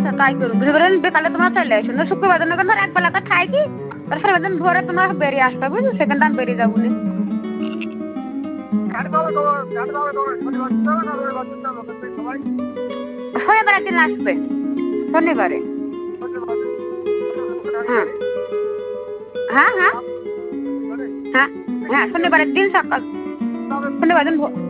তাই করুন বুঝতে পারলেন বিকালে তোমরা চলে আসো না শুক্রবার দিন ধর এক বেলা তো খাইকি তার শনিবার দিন ভোরে তোমরা বেরিয়ে আসবে বুঝলি সেকেন্ড টাইম বেরিয়ে যাবো বলে শনিবার দিন আসবে শনিবারে হ্যাঁ হ্যাঁ হ্যাঁ হ্যাঁ হ্যাঁ শনিবারের দিন সকাল শনিবার দিন